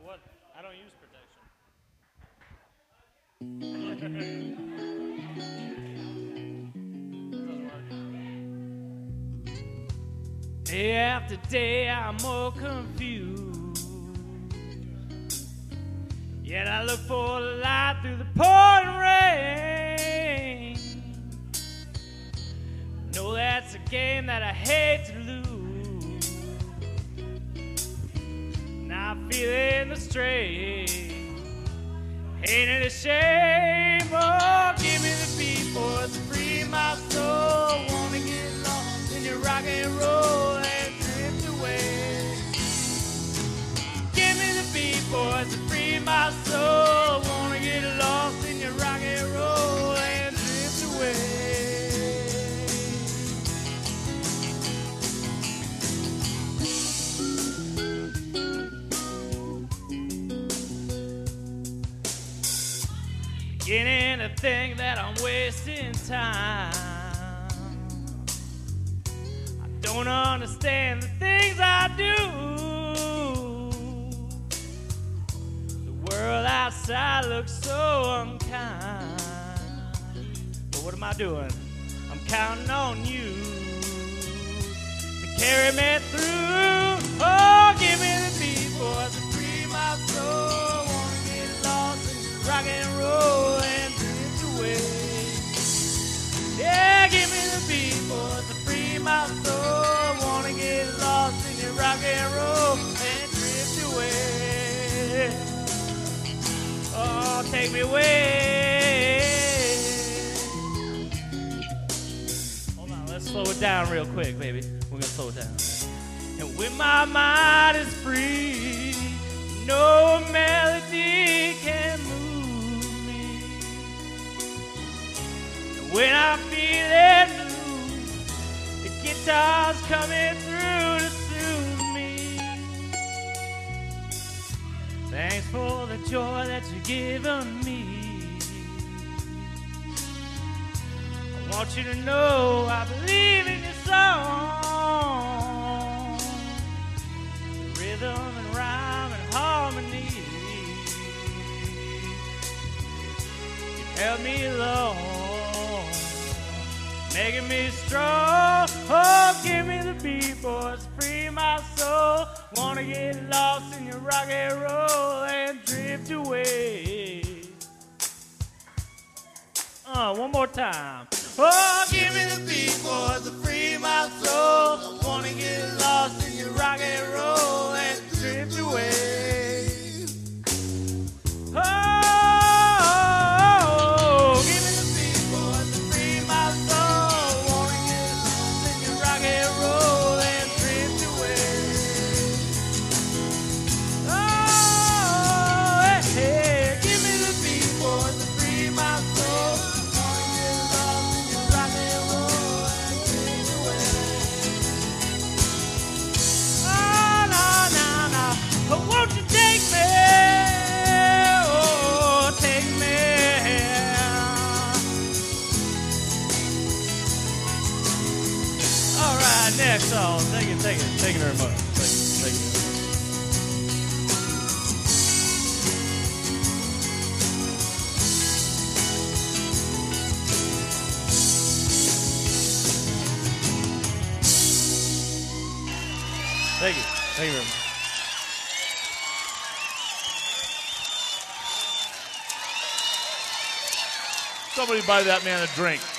what? I don't use protection. Day after day, I'm more confused. Yet I look for the light through the pouring rain. Know that's a game that I hate to lose. Now I'm feeling the strain. Ain't it a shame? Oh, give me the beat, boys, to free my soul. Wanna get lost in your rock and roll and drift away. Give me the beat, boys, to free my soul. Wanna get lost in your rock and roll and drift away. Beginning to think that I'm wasting time. I don't understand the things I do. The world outside looks so unkind. But what am I doing? I'm counting on you to carry me through. Oh, give me the beat, boys, to free my soul. Wanna get lost in rock and roll and drift away. Yeah, give me the beat, boys, to free my soul. Wanna get lost in your rock and roll and drift away. Oh, take me away. Hold on, let's slow it down real quick, baby. We're gonna slow it down. And when my mind is free, no melody can move me. And when I'm feeling blue, the guitar's coming through to soothe me. Thanks for the joy that you've given me. I want you to know I believe in your song. Rhythm and rhyme and harmony. You've held me along, making me strong. Oh, give me the beat, boys, free my soul. Wanna get lost in your rock and roll and drift away. One more time. Oh, give me the beat, boys, to free my soul. Wanna get lost in your rock and roll and drift away. Oh, give me the beat, boys, to free my soul. Wanna get lost in your rock and roll and drift away. Oh, hey, hey, give me the beat, boys, to free my soul. Wanna get lost in your rock and roll and drift away. Oh, no, no, no. Oh, won't you take me? Oh, take me. All right, next song. Thank you very much. Thank you. Thank you very much. Somebody buy that man a drink.